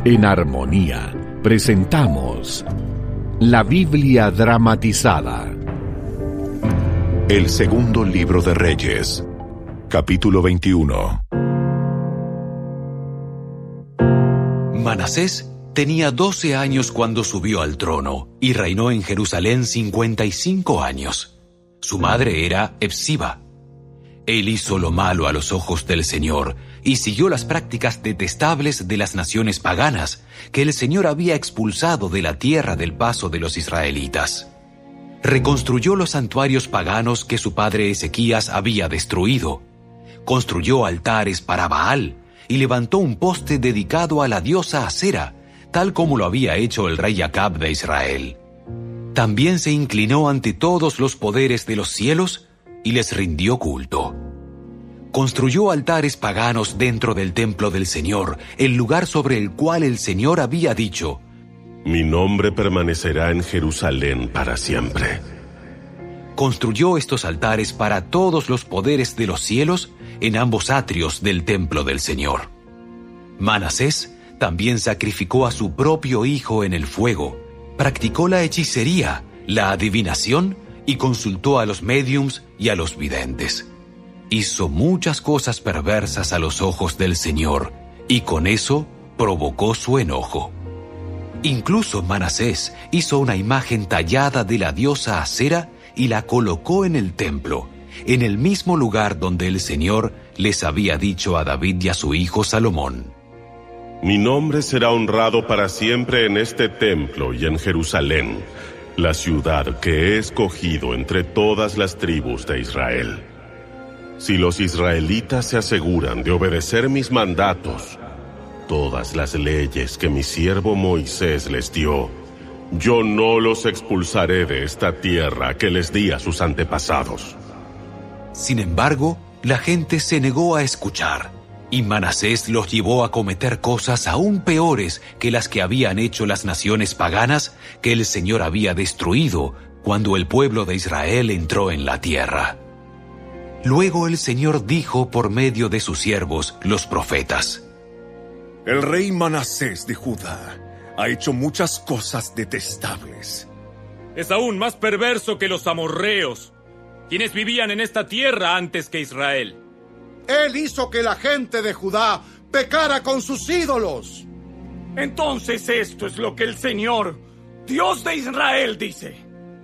En Armonía presentamos la Biblia dramatizada. El segundo libro de Reyes, capítulo 21. Manasés tenía 12 años cuando subió al trono y reinó en Jerusalén 55 años. Su madre era Hepsiba. Él hizo lo malo a los ojos del Señor y siguió las prácticas detestables de las naciones paganas que el Señor había expulsado de la tierra del paso de los israelitas. Reconstruyó los santuarios paganos que su padre Ezequías había destruido. Construyó altares para Baal y levantó un poste dedicado a la diosa Asera, tal como lo había hecho el rey Acab de Israel. También se inclinó ante todos los poderes de los cielos y les rindió culto. Construyó altares paganos dentro del templo del Señor, el lugar sobre el cual el Señor había dicho: Mi nombre permanecerá en Jerusalén para siempre. Construyó estos altares para todos los poderes de los cielos en ambos atrios del templo del Señor. Manasés también sacrificó a su propio hijo en el fuego, practicó la hechicería, la adivinación y consultó a los médiums y a los videntes. Hizo muchas cosas perversas a los ojos del Señor y con eso provocó su enojo. Incluso Manasés hizo una imagen tallada de la diosa Asera y la colocó en el templo, en el mismo lugar donde el Señor les había dicho a David y a su hijo Salomón: Mi nombre será honrado para siempre en este templo y en Jerusalén, la ciudad que he escogido entre todas las tribus de Israel. Si los israelitas se aseguran de obedecer mis mandatos, todas las leyes que mi siervo Moisés les dio, yo no los expulsaré de esta tierra que les di a sus antepasados. Sin embargo, la gente se negó a escuchar, y Manasés los llevó a cometer cosas aún peores que las que habían hecho las naciones paganas que el Señor había destruido cuando el pueblo de Israel entró en la tierra. Luego el Señor dijo por medio de sus siervos, los profetas: El rey Manasés de Judá ha hecho muchas cosas detestables. Es aún más perverso que los amorreos, quienes vivían en esta tierra antes que Israel. Él hizo que la gente de Judá pecara con sus ídolos. Entonces esto es lo que el Señor, Dios de Israel, dice: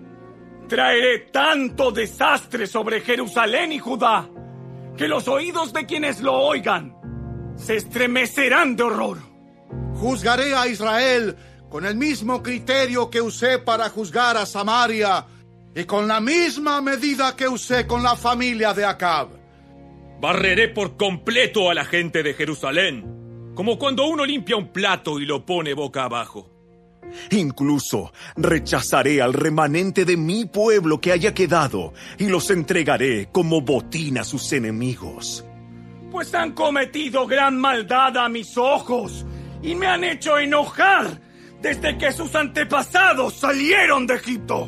Traeré tanto desastre sobre Jerusalén y Judá, que los oídos de quienes lo oigan se estremecerán de horror. Juzgaré a Israel con el mismo criterio que usé para juzgar a Samaria y con la misma medida que usé con la familia de Acab. Barreré por completo a la gente de Jerusalén, como cuando uno limpia un plato y lo pone boca abajo. Incluso rechazaré al remanente de mi pueblo que haya quedado y los entregaré como botín a sus enemigos. Pues han cometido gran maldad a mis ojos y me han hecho enojar desde que sus antepasados salieron de Egipto.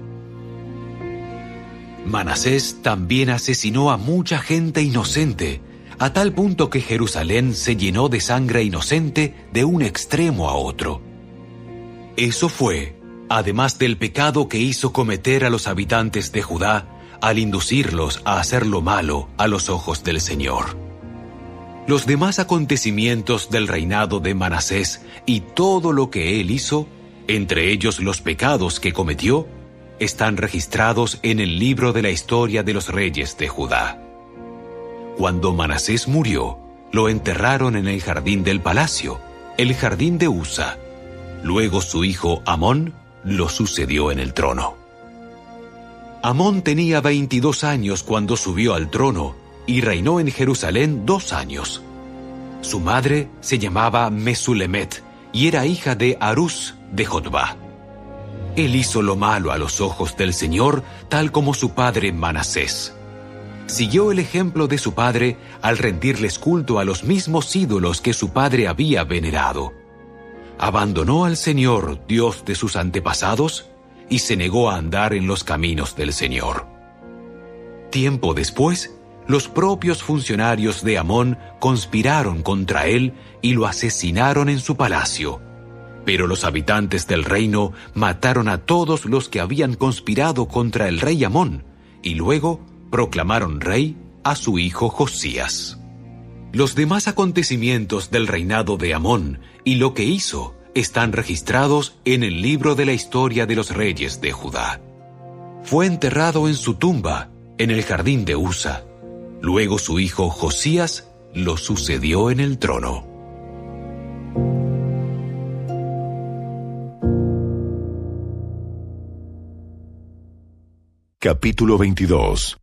Manasés también asesinó a mucha gente inocente, a tal punto que Jerusalén se llenó de sangre inocente de un extremo a otro. Eso fue, además del pecado que hizo cometer a los habitantes de Judá al inducirlos a hacer lo malo a los ojos del Señor. Los demás acontecimientos del reinado de Manasés y todo lo que él hizo, entre ellos los pecados que cometió, están registrados en el libro de la historia de los reyes de Judá. Cuando Manasés murió, lo enterraron en el jardín del palacio, el jardín de Usa. Luego su hijo Amón lo sucedió en el trono. Amón tenía 22 años cuando subió al trono y reinó en Jerusalén 2 años. Su madre se llamaba Mesulemet y era hija de Harús de Jotbá. Él hizo lo malo a los ojos del Señor, tal como su padre Manasés. Siguió el ejemplo de su padre al rendirles culto a los mismos ídolos que su padre había venerado. Abandonó al Señor, Dios de sus antepasados, y se negó a andar en los caminos del Señor. Tiempo después, los propios funcionarios de Amón conspiraron contra él y lo asesinaron en su palacio, Pero los habitantes del reino mataron a todos los que habían conspirado contra el rey Amón, y luego proclamaron rey a su hijo Josías. Los demás acontecimientos del reinado de Amón y lo que hizo están registrados en el libro de la historia de los reyes de Judá. Fue enterrado en su tumba, en el jardín de Usa. Luego su hijo Josías lo sucedió en el trono. Capítulo 22.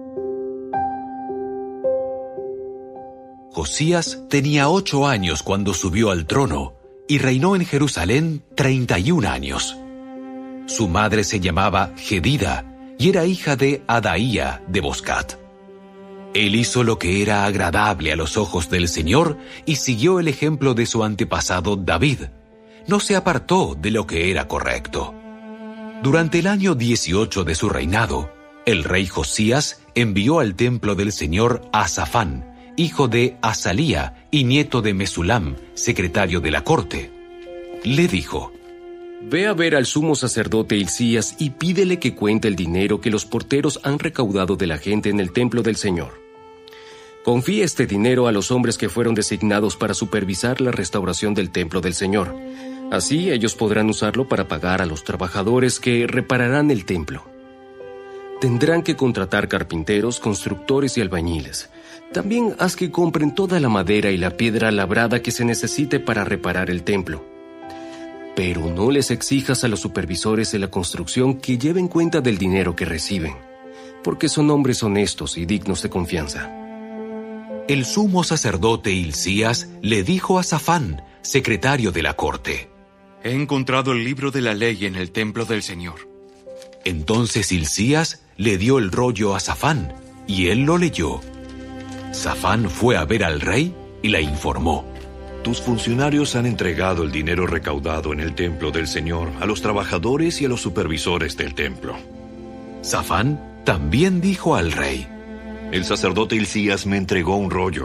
Josías tenía 8 años cuando subió al trono y reinó en Jerusalén 31 años. Su madre se llamaba Jedida y era hija de Adaía de Boscat. Él hizo lo que era agradable a los ojos del Señor y siguió el ejemplo de su antepasado David. No se apartó de lo que era correcto. Durante el año 18 de su reinado, el rey Josías envió al templo del Señor a Safán, hijo de Asalía y nieto de Mesulam, secretario de la corte. Le dijo: Ve a ver al sumo sacerdote Hilcías y pídele que cuente el dinero que los porteros han recaudado de la gente en el templo del Señor. Confía este dinero a los hombres que fueron designados para supervisar la restauración del templo del Señor. Así ellos podrán usarlo para pagar a los trabajadores que repararán el templo. Tendrán que contratar carpinteros, constructores y albañiles. También haz que compren toda la madera y la piedra labrada que se necesite para reparar el templo. Pero no les exijas a los supervisores de la construcción que lleven cuenta del dinero que reciben, porque son hombres honestos y dignos de confianza. El sumo sacerdote Hilcías le dijo a Safán, secretario de la corte: He encontrado el libro de la ley en el templo del Señor. Entonces Hilcías le dio el rollo a Safán, y él lo leyó. Safán fue a ver al rey y le informó: Tus funcionarios han entregado el dinero recaudado en el templo del Señor a los trabajadores y a los supervisores del templo. Safán también dijo al rey: El sacerdote Hilcías me entregó un rollo.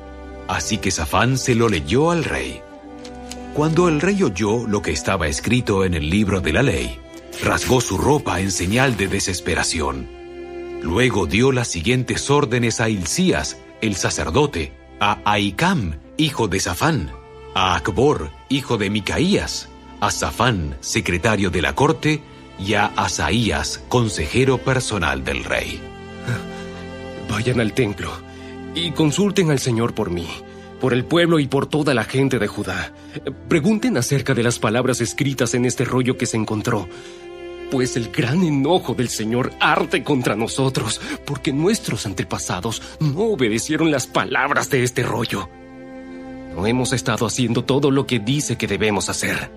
Así que Safán se lo leyó al rey. Cuando el rey oyó lo que estaba escrito en el libro de la ley, rasgó su ropa en señal de desesperación. Luego dio las siguientes órdenes a Hilcías, el sacerdote, a Ahicam, hijo de Safán, a Acbor, hijo de Micaías, a Safán, secretario de la corte, y a Asaías, consejero personal del rey. Vayan al templo y consulten al Señor por mí, por el pueblo y por toda la gente de Judá. Pregunten acerca de las palabras escritas en este rollo que se encontró, pues el gran enojo del Señor arde contra nosotros, porque nuestros antepasados no obedecieron las palabras de este rollo. No hemos estado haciendo todo lo que dice que debemos hacer.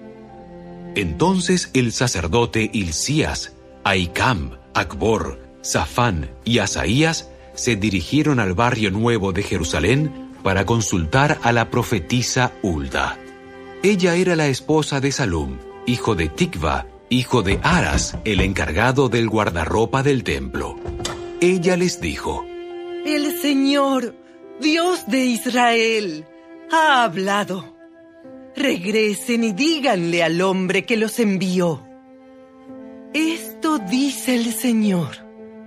Entonces el sacerdote Hilcías, Ahicam, Acbor, Safán y Asaías se dirigieron al barrio nuevo de Jerusalén para consultar a la profetisa Hulda. Ella era la esposa de Salum, hijo de Tikva, hijo de Aras, el encargado del guardarropa del templo. Ella les dijo: El Señor, Dios de Israel, ha hablado. Regresen y díganle al hombre que los envió: Esto dice el Señor: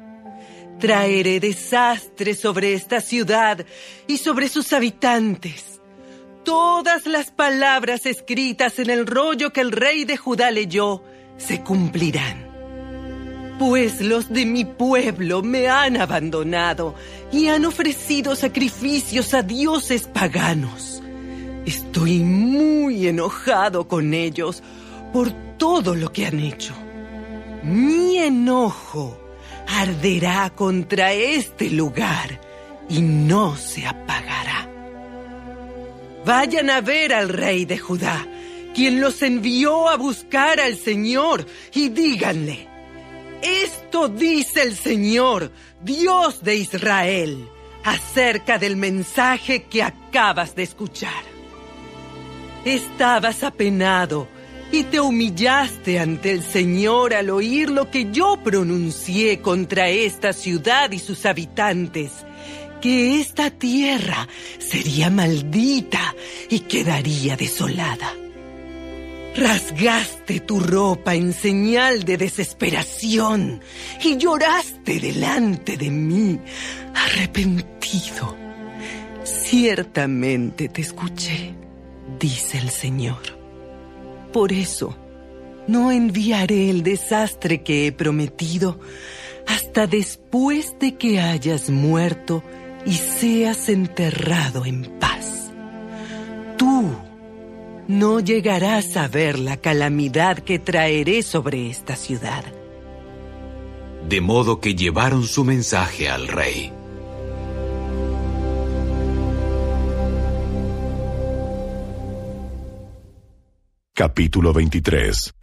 Traeré desastre sobre esta ciudad y sobre sus habitantes. Todas las palabras escritas en el rollo que el rey de Judá leyó se cumplirán. Pues los de mi pueblo me han abandonado y han ofrecido sacrificios a dioses paganos. Estoy muy enojado con ellos por todo lo que han hecho. Mi enojo arderá contra este lugar y no se apagará. Vayan a ver al rey de Judá, quien los envió a buscar al Señor, y díganle: Esto dice el Señor, Dios de Israel, acerca del mensaje que acabas de escuchar. Estabas apenado y te humillaste ante el Señor al oír lo que yo pronuncié contra esta ciudad y sus habitantes, que esta tierra sería maldita y quedaría desolada. Rasgaste tu ropa en señal de desesperación y lloraste delante de mí, arrepentido. Ciertamente te escuché, dice el Señor. Por eso, no enviaré el desastre que he prometido hasta después de que hayas muerto y seas enterrado en paz. Tú no llegarás a ver la calamidad que traeré sobre esta ciudad. De modo que llevaron su mensaje al rey. Capítulo 23.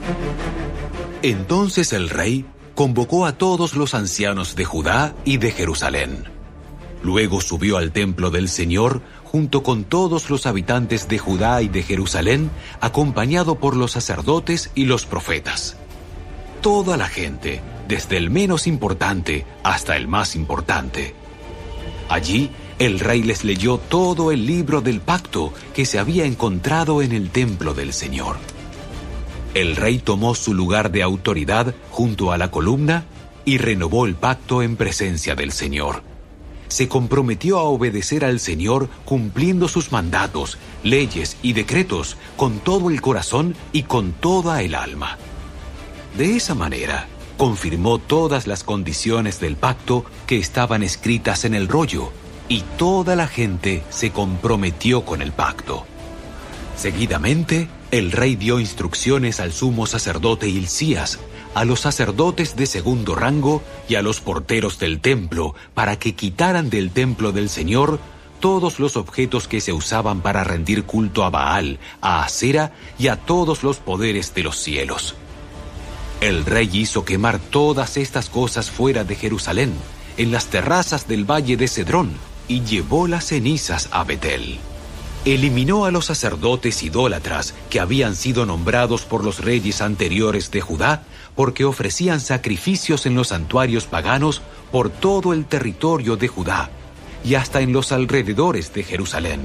Entonces el rey convocó a todos los ancianos de Judá y de Jerusalén. Luego subió al templo del Señor junto con todos los habitantes de Judá y de Jerusalén, acompañado por los sacerdotes y los profetas. Toda la gente, desde el menos importante hasta el más importante. Allí, el rey les leyó todo el libro del pacto que se había encontrado en el templo del Señor. El rey tomó su lugar de autoridad junto a la columna y renovó el pacto en presencia del Señor. Se comprometió a obedecer al Señor cumpliendo sus mandatos, leyes y decretos con todo el corazón y con toda el alma. De esa manera, confirmó todas las condiciones del pacto que estaban escritas en el rollo, y toda la gente se comprometió con el pacto. Seguidamente, el rey dio instrucciones al sumo sacerdote Hilcías, a los sacerdotes de segundo rango y a los porteros del templo para que quitaran del templo del Señor todos los objetos que se usaban para rendir culto a Baal, a Asera y a todos los poderes de los cielos. El rey hizo quemar todas estas cosas fuera de Jerusalén, en las terrazas del valle de Cedrón, y llevó las cenizas a Betel. Eliminó a los sacerdotes idólatras que habían sido nombrados por los reyes anteriores de Judá, porque ofrecían sacrificios en los santuarios paganos por todo el territorio de Judá, y hasta en los alrededores de Jerusalén.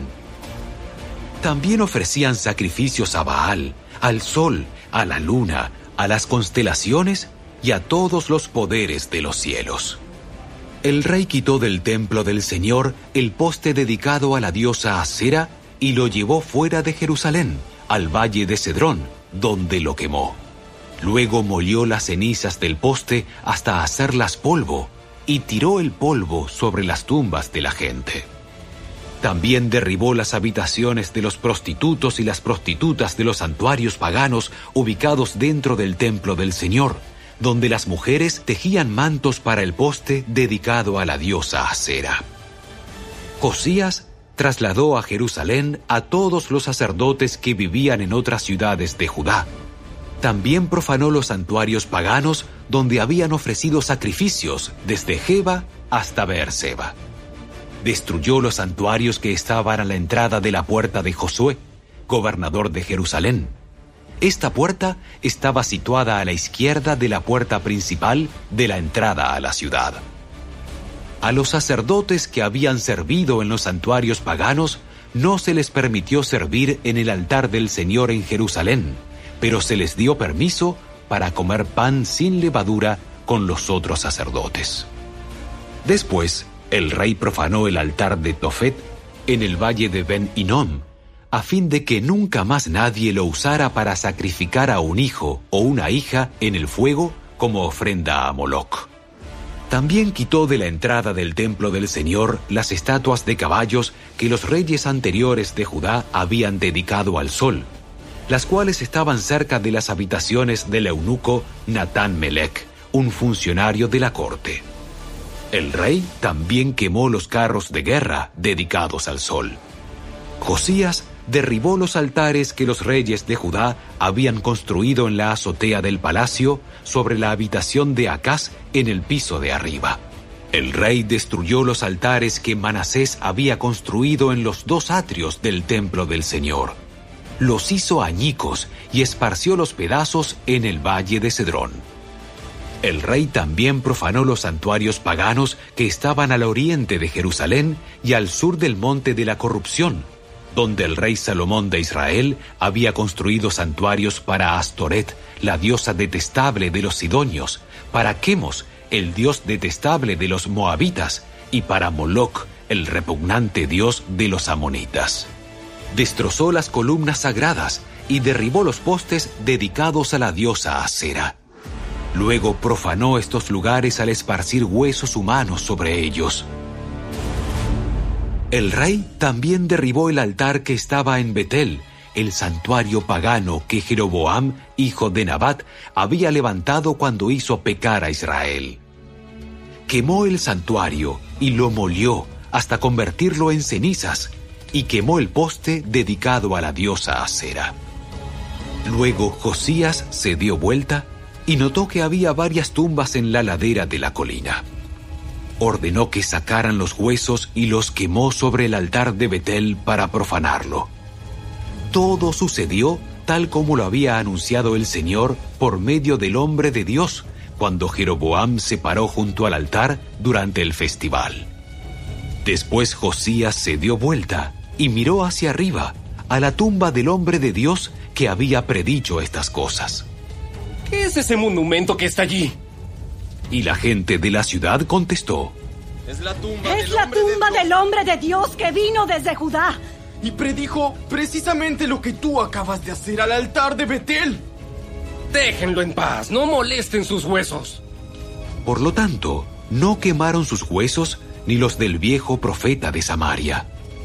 También ofrecían sacrificios a Baal, al sol, a la luna, a las constelaciones y a todos los poderes de los cielos. El rey quitó del templo del Señor el poste dedicado a la diosa Asera y lo llevó fuera de Jerusalén, al valle de Cedrón, donde lo quemó. Luego molió las cenizas del poste hasta hacerlas polvo y tiró el polvo sobre las tumbas de la gente. También derribó las habitaciones de los prostitutos y las prostitutas de los santuarios paganos ubicados dentro del templo del Señor, donde las mujeres tejían mantos para el poste dedicado a la diosa Asera. Josías trasladó a Jerusalén a todos los sacerdotes que vivían en otras ciudades de Judá. También profanó los santuarios paganos donde habían ofrecido sacrificios desde Geba hasta Beerseba. Destruyó los santuarios que estaban a la entrada de la puerta de Josué, gobernador de Jerusalén. Esta puerta estaba situada a la izquierda de la puerta principal de la entrada a la ciudad. A los sacerdotes que habían servido en los santuarios paganos no se les permitió servir en el altar del Señor en Jerusalén, pero se les dio permiso para comer pan sin levadura con los otros sacerdotes. Después, el rey profanó el altar de Tofet en el valle de Ben-Hinnom, a fin de que nunca más nadie lo usara para sacrificar a un hijo o una hija en el fuego como ofrenda a Moloc. También quitó de la entrada del templo del Señor las estatuas de caballos que los reyes anteriores de Judá habían dedicado al sol, las cuales estaban cerca de las habitaciones del eunuco Natán Melech, un funcionario de la corte. El rey también quemó los carros de guerra dedicados al sol. Josías derribó los altares que los reyes de Judá habían construido en la azotea del palacio sobre la habitación de Acaz en el piso de arriba. El rey destruyó los altares que Manasés había construido en los dos atrios del templo del Señor. Los hizo añicos y esparció los pedazos en el valle de Cedrón. El rey también profanó los santuarios paganos que estaban al oriente de Jerusalén y al sur del monte de la corrupción, donde el rey Salomón de Israel había construido santuarios para Astoret, la diosa detestable de los sidonios, para Quemos, el dios detestable de los moabitas, y para Moloc, el repugnante dios de los amonitas. Destrozó las columnas sagradas y derribó los postes dedicados a la diosa Asera. Luego profanó estos lugares al esparcir huesos humanos sobre ellos. El rey también derribó el altar que estaba en Betel, el santuario pagano que Jeroboam, hijo de Nabat, había levantado cuando hizo pecar a Israel. Quemó el santuario y lo molió hasta convertirlo en cenizas, y quemó el poste dedicado a la diosa Asera. Luego Josías se dio vuelta y notó que había varias tumbas en la ladera de la colina. Ordenó que sacaran los huesos y los quemó sobre el altar de Betel para profanarlo. Todo sucedió tal como lo había anunciado el Señor por medio del hombre de Dios, cuando Jeroboam se paró junto al altar durante el festival. Después Josías se dio vuelta y miró hacia arriba, a la tumba del hombre de Dios que había predicho estas cosas. ¿Qué es ese monumento que está allí? Y la gente de la ciudad contestó: Es la tumba del hombre de Dios que vino desde Judá. Y predijo precisamente lo que tú acabas de hacer al altar de Betel. Déjenlo en paz, no molesten sus huesos. Por lo tanto, no quemaron sus huesos ni los del viejo profeta de Samaria.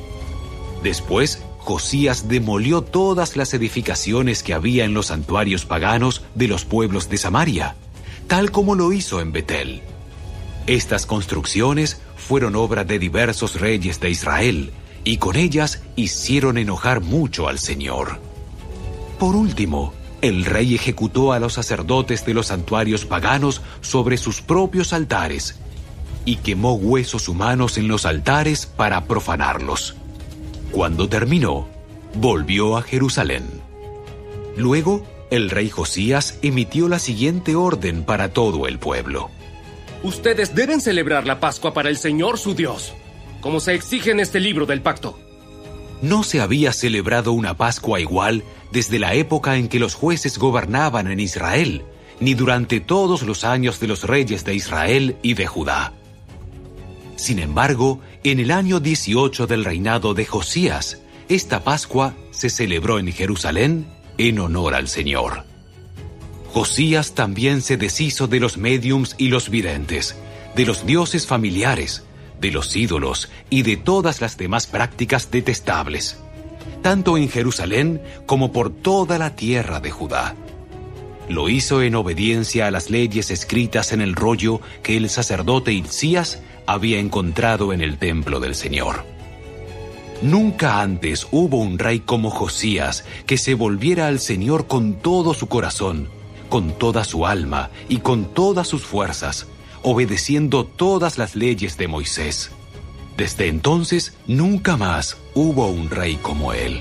Después, Josías demolió todas las edificaciones que había en los santuarios paganos de los pueblos de Samaria, tal como lo hizo en Betel. Estas construcciones fueron obra de diversos reyes de Israel, y con ellas hicieron enojar mucho al Señor. Por último, el rey ejecutó a los sacerdotes de los santuarios paganos sobre sus propios altares, y quemó huesos humanos en los altares para profanarlos. Cuando terminó, volvió a Jerusalén. Luego, el rey Josías emitió la siguiente orden para todo el pueblo: Ustedes deben celebrar la Pascua para el Señor su Dios, como se exige en este libro del pacto. No se había celebrado una Pascua igual desde la época en que los jueces gobernaban en Israel, ni durante todos los años de los reyes de Israel y de Judá. Sin embargo, en el año 18 del reinado de Josías, esta Pascua se celebró en Jerusalén en honor al Señor. Josías también se deshizo de los médiums y los videntes, de los dioses familiares, de los ídolos y de todas las demás prácticas detestables, tanto en Jerusalén como por toda la tierra de Judá. Lo hizo en obediencia a las leyes escritas en el rollo que el sacerdote Hilcías había encontrado en el templo del Señor. Nunca antes hubo un rey como Josías que se volviera al Señor con todo su corazón, con toda su alma y con todas sus fuerzas, obedeciendo todas las leyes de Moisés. Desde entonces, nunca más hubo un rey como él.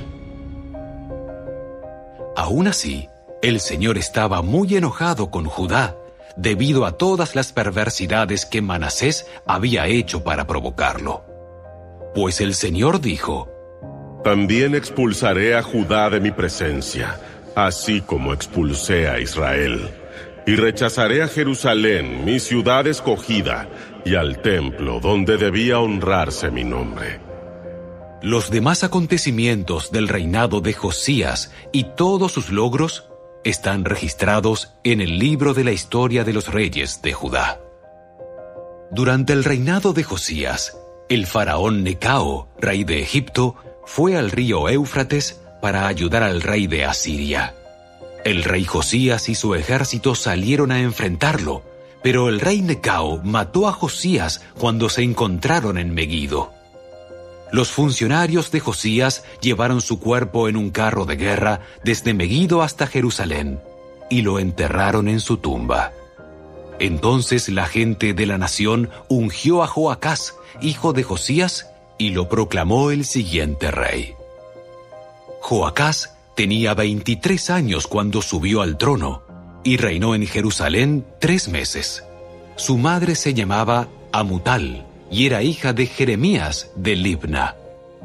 Aún así, el Señor estaba muy enojado con Judá, debido a todas las perversidades que Manasés había hecho para provocarlo. Pues el Señor dijo: También expulsaré a Judá de mi presencia, así como expulsé a Israel. Y rechazaré a Jerusalén, mi ciudad escogida, y al templo donde debía honrarse mi nombre. Los demás acontecimientos del reinado de Josías y todos sus logros están registrados en el libro de la historia de los reyes de Judá. Durante el reinado de Josías, el faraón Necao, rey de Egipto, fue al río Éufrates para ayudar al rey de Asiria. El rey Josías y su ejército salieron a enfrentarlo, pero el rey Necao mató a Josías cuando se encontraron en Megido. Los funcionarios de Josías llevaron su cuerpo en un carro de guerra desde Megido hasta Jerusalén y lo enterraron en su tumba. Entonces la gente de la nación ungió a Joacás, hijo de Josías, y lo proclamó el siguiente rey. Joacás tenía 23 años cuando subió al trono y reinó en Jerusalén 3 meses. Su madre se llamaba Amutal y era hija de Jeremías de Libna.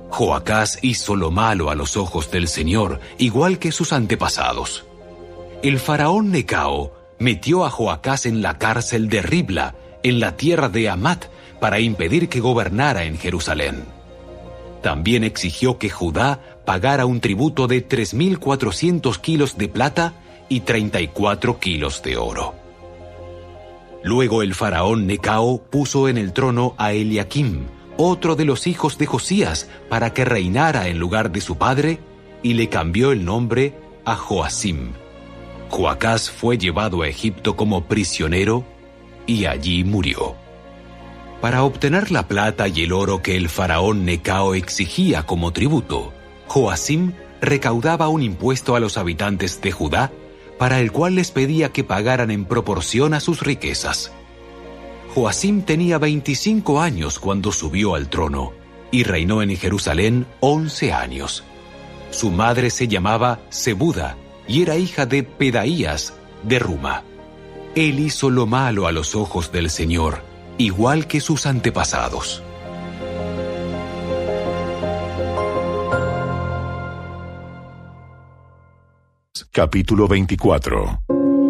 Joacás hizo lo malo a los ojos del Señor, igual que sus antepasados. El faraón Necao metió a Joacás en la cárcel de Ribla, en la tierra de Hamat, para impedir que gobernara en Jerusalén. También exigió que Judá pagara un tributo de 3.400 kilos de plata y 34 kilos de oro. Luego el faraón Necao puso en el trono a Eliakim, otro de los hijos de Josías, para que reinara en lugar de su padre, y le cambió el nombre a Joacim. Joacás fue llevado a Egipto como prisionero y allí murió. Para obtener la plata y el oro que el faraón Necao exigía como tributo, Joacim recaudaba un impuesto a los habitantes de Judá, para el cual les pedía que pagaran en proporción a sus riquezas. Joacim tenía 25 años cuando subió al trono, y reinó en Jerusalén 11 años. Su madre se llamaba Zebuda, y era hija de Pedaías de Ruma. Él hizo lo malo a los ojos del Señor, igual que sus antepasados. Capítulo 24.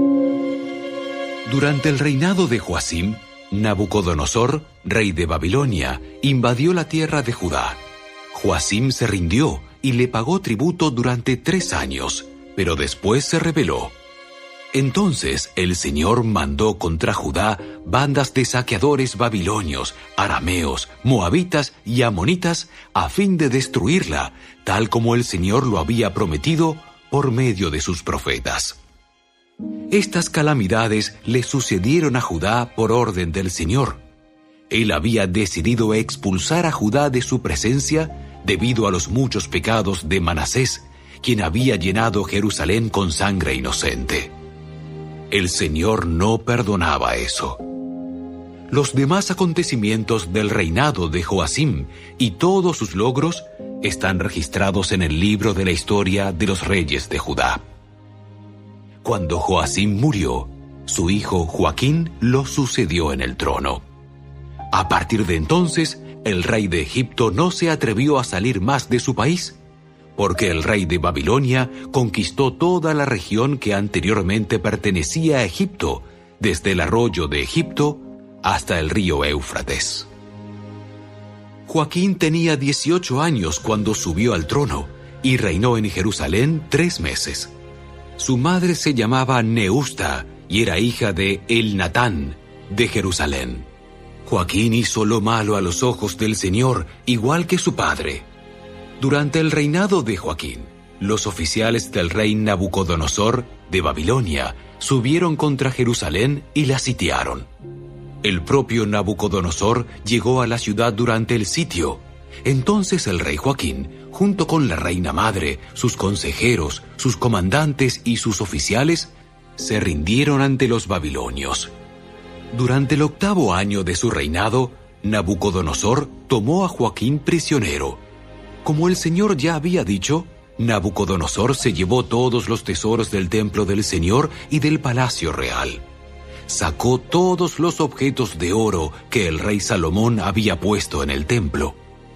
Durante el reinado de Joacim, Nabucodonosor, rey de Babilonia, invadió la tierra de Judá. Joacim se rindió y le pagó tributo durante 3 años, pero después se rebeló. Entonces el Señor mandó contra Judá bandas de saqueadores babilonios, arameos, moabitas y amonitas a fin de destruirla, tal como el Señor lo había prometido por medio de sus profetas. Estas calamidades le sucedieron a Judá por orden del Señor. Él había decidido expulsar a Judá de su presencia debido a los muchos pecados de Manasés, quien había llenado Jerusalén con sangre inocente. El Señor no perdonaba eso. Los demás acontecimientos del reinado de Joacim y todos sus logros están registrados en el libro de la historia de los reyes de Judá. Cuando Joacim murió, su hijo Joaquín lo sucedió en el trono. A partir de entonces, el rey de Egipto no se atrevió a salir más de su país, porque el rey de Babilonia conquistó toda la región que anteriormente pertenecía a Egipto, desde el arroyo de Egipto hasta el río Éufrates. Joaquín tenía 18 años cuando subió al trono y reinó en Jerusalén 3 meses. Su madre se llamaba Neusta y era hija de Elnatán de Jerusalén. Joaquín hizo lo malo a los ojos del Señor, igual que su padre. Durante el reinado de Joaquín, los oficiales del rey Nabucodonosor de Babilonia subieron contra Jerusalén y la sitiaron. El propio Nabucodonosor llegó a la ciudad durante el sitio. Entonces el rey Joaquín, junto con la reina madre, sus consejeros, sus comandantes y sus oficiales, se rindieron ante los babilonios. Durante el 8º año de su reinado, Nabucodonosor tomó a Joaquín prisionero. Como el Señor ya había dicho, Nabucodonosor se llevó todos los tesoros del templo del Señor y del palacio real. Sacó todos los objetos de oro que el rey Salomón había puesto en el templo.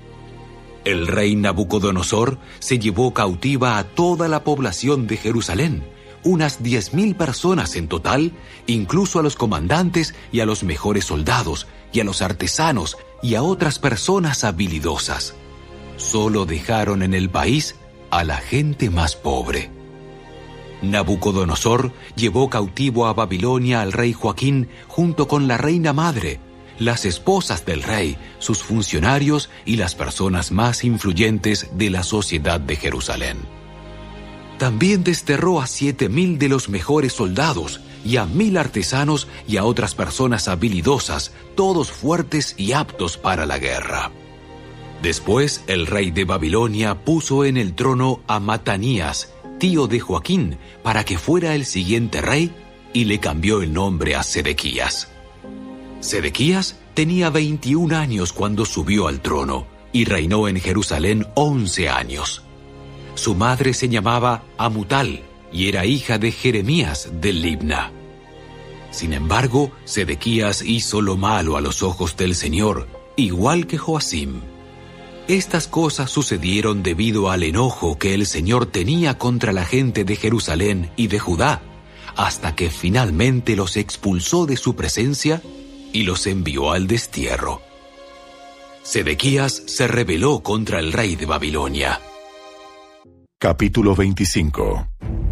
El rey Nabucodonosor se llevó cautiva a toda la población de Jerusalén, unas 10.000 personas en total, incluso a los comandantes y a los mejores soldados, y a los artesanos y a otras personas habilidosas. Solo dejaron en el país a la gente más pobre. Nabucodonosor llevó cautivo a Babilonia al rey Joaquín junto con la reina madre, las esposas del rey, sus funcionarios y las personas más influyentes de la sociedad de Jerusalén. También desterró a 7.000 de los mejores soldados y a 1.000 artesanos y a otras personas habilidosas, todos fuertes y aptos para la guerra. Después, el rey de Babilonia puso en el trono a Matanías, tío de Joaquín, para que fuera el siguiente rey, y le cambió el nombre a Sedequías. Sedequías tenía 21 años cuando subió al trono, y reinó en Jerusalén 11 años. Su madre se llamaba Amutal, y era hija de Jeremías de Libna. Sin embargo, Sedequías hizo lo malo a los ojos del Señor, igual que Joacim. Estas cosas sucedieron debido al enojo que el Señor tenía contra la gente de Jerusalén y de Judá, hasta que finalmente los expulsó de su presencia y los envió al destierro. Sedequías se rebeló contra el rey de Babilonia. Capítulo 25.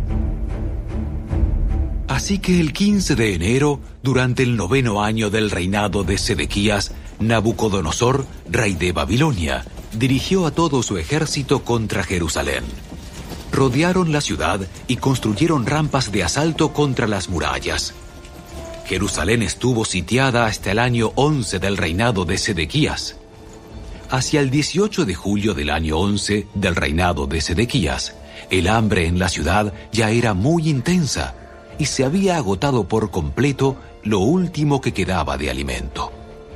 Así que el 15 de enero, durante el 9º año del reinado de Sedequías, Nabucodonosor, rey de Babilonia, dirigió a todo su ejército contra Jerusalén. Rodearon la ciudad y construyeron rampas de asalto contra las murallas. Jerusalén estuvo sitiada hasta el año 11 del reinado de Sedequías. Hacia el 18 de julio del año 11 del reinado de Sedequías, el hambre en la ciudad ya era muy intensa y se había agotado por completo lo último que quedaba de alimento.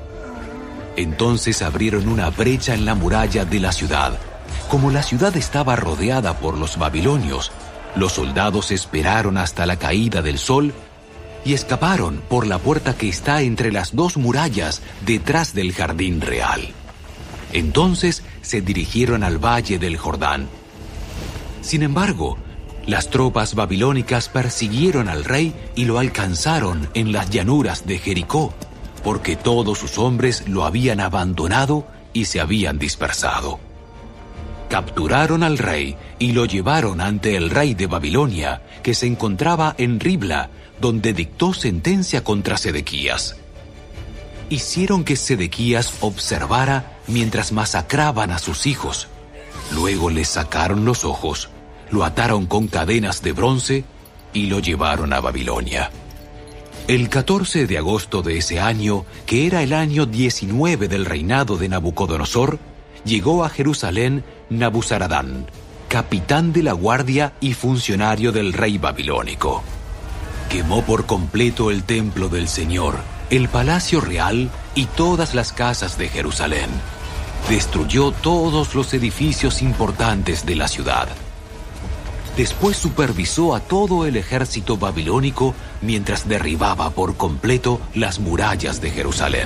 Entonces abrieron una brecha en la muralla de la ciudad. Como la ciudad estaba rodeada por los babilonios, los soldados esperaron hasta la caída del sol y escaparon por la puerta que está entre las dos murallas detrás del jardín real. Entonces se dirigieron al valle del Jordán. Sin embargo, las tropas babilónicas persiguieron al rey y lo alcanzaron en las llanuras de Jericó, porque todos sus hombres lo habían abandonado y se habían dispersado. Capturaron al rey y lo llevaron ante el rey de Babilonia, que se encontraba en Ribla, donde dictó sentencia contra Sedequías. Hicieron que Sedequías observara mientras masacraban a sus hijos. Luego le sacaron los ojos, lo ataron con cadenas de bronce y lo llevaron a Babilonia. El 14 de agosto de ese año, que era el año 19 del reinado de Nabucodonosor, llegó a Jerusalén Nabuzaradán, capitán de la guardia y funcionario del rey babilónico. Quemó por completo el templo del Señor, el palacio real y todas las casas de Jerusalén. Destruyó todos los edificios importantes de la ciudad. Después supervisó a todo el ejército babilónico mientras derribaba por completo las murallas de Jerusalén.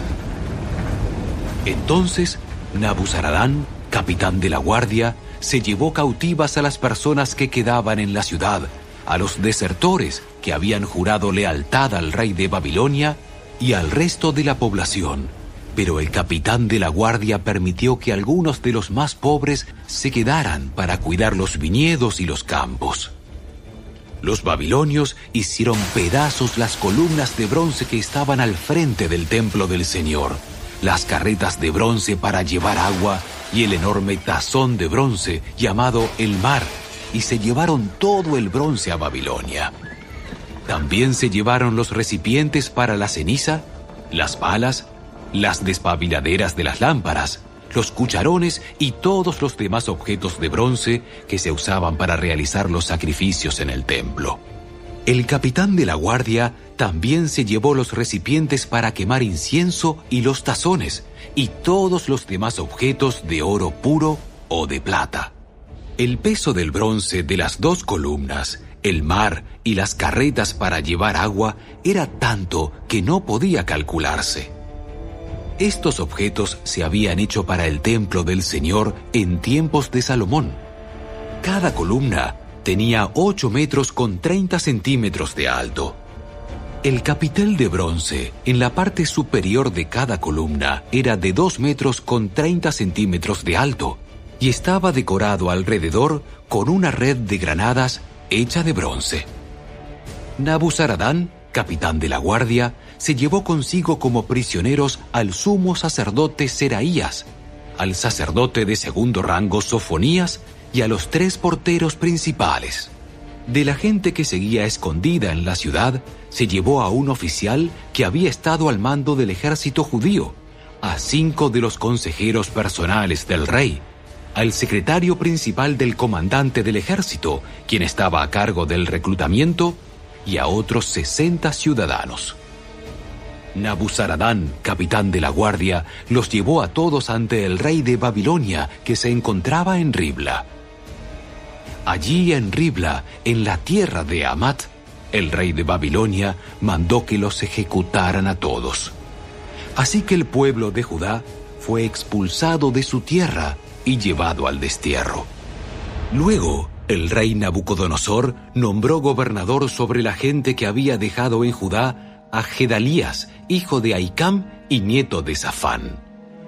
Entonces, Nabuzaradán, capitán de la guardia, se llevó cautivas a las personas que quedaban en la ciudad, a los desertores que habían jurado lealtad al rey de Babilonia y al resto de la población. Pero el capitán de la guardia permitió que algunos de los más pobres se quedaran para cuidar los viñedos y los campos. Los babilonios hicieron pedazos las columnas de bronce que estaban al frente del templo del Señor, las carretas de bronce para llevar agua y el enorme tazón de bronce llamado el mar, y se llevaron todo el bronce a Babilonia. También se llevaron los recipientes para la ceniza, las palas, las despabiladeras de las lámparas, los cucharones y todos los demás objetos de bronce que se usaban para realizar los sacrificios en el templo. El capitán de la guardia también se llevó los recipientes para quemar incienso y los tazones y todos los demás objetos de oro puro o de plata. El peso del bronce de las dos columnas, el mar y las carretas para llevar agua era tanto que no podía calcularse. Estos objetos se habían hecho para el templo del Señor en tiempos de Salomón. Cada columna tenía 8 metros con 30 centímetros de alto. El capitel de bronce en la parte superior de cada columna era de 2 metros con 30 centímetros de alto y estaba decorado alrededor con una red de granadas hecha de bronce. Nabuzaradán, capitán de la guardia, se llevó consigo como prisioneros al sumo sacerdote Seraías, al sacerdote de segundo rango Sofonías y a los 3 porteros principales. De la gente que seguía escondida en la ciudad, se llevó a un oficial que había estado al mando del ejército judío, a 5 de los consejeros personales del rey, al secretario principal del comandante del ejército, quien estaba a cargo del reclutamiento, y a otros 60 ciudadanos. Nabuzaradán, capitán de la guardia, los llevó a todos ante el rey de Babilonia, que se encontraba en Ribla. Allí en Ribla, en la tierra de Hamat, el rey de Babilonia mandó que los ejecutaran a todos. Así que el pueblo de Judá fue expulsado de su tierra y llevado al destierro. Luego, el rey Nabucodonosor nombró gobernador sobre la gente que había dejado en Judá a Gedalías, hijo de Ahicam y nieto de Safán.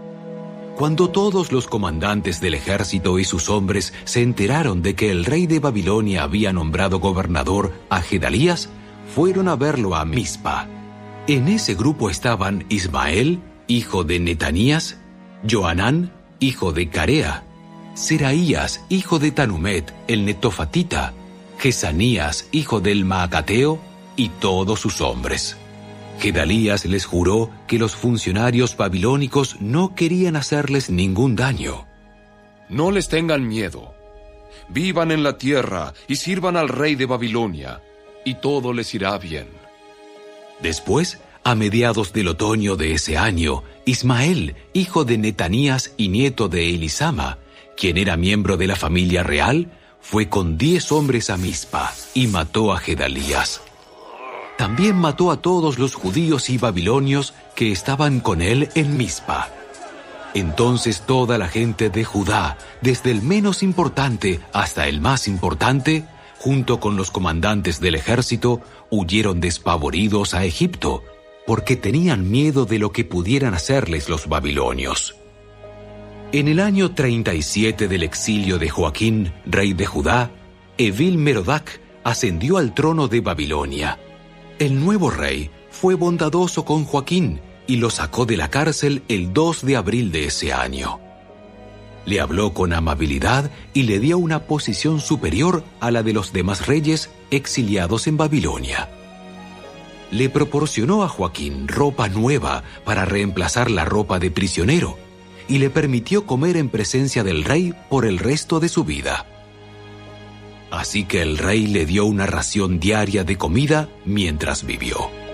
Cuando todos los comandantes del ejército y sus hombres se enteraron de que el rey de Babilonia había nombrado gobernador a Gedalías, fueron a verlo a Mizpa. En ese grupo estaban Ismael, hijo de Netanías, Johanán, hijo de Carea, Seraías, hijo de Tanumet, el netofatita, Jesanías, hijo del Maacateo, y todos sus hombres. Gedalías les juró que los funcionarios babilónicos no querían hacerles ningún daño. No les tengan miedo. Vivan en la tierra y sirvan al rey de Babilonia, y todo les irá bien. Después, a mediados del otoño de ese año, Ismael, hijo de Netanías y nieto de Elisama, quien era miembro de la familia real, fue con 10 hombres a Mizpa y mató a Gedalías. También mató a todos los judíos y babilonios que estaban con él en Mizpa. Entonces toda la gente de Judá, desde el menos importante hasta el más importante, junto con los comandantes del ejército, huyeron despavoridos a Egipto, porque tenían miedo de lo que pudieran hacerles los babilonios. En el año 37 del exilio de Joaquín, rey de Judá, Evil-Merodach ascendió al trono de Babilonia. El nuevo rey fue bondadoso con Joaquín y lo sacó de la cárcel el 2 de abril de ese año. Le habló con amabilidad y le dio una posición superior a la de los demás reyes exiliados en Babilonia. Le proporcionó a Joaquín ropa nueva para reemplazar la ropa de prisionero y le permitió comer en presencia del rey por el resto de su vida. Así que el rey le dio una ración diaria de comida mientras vivió.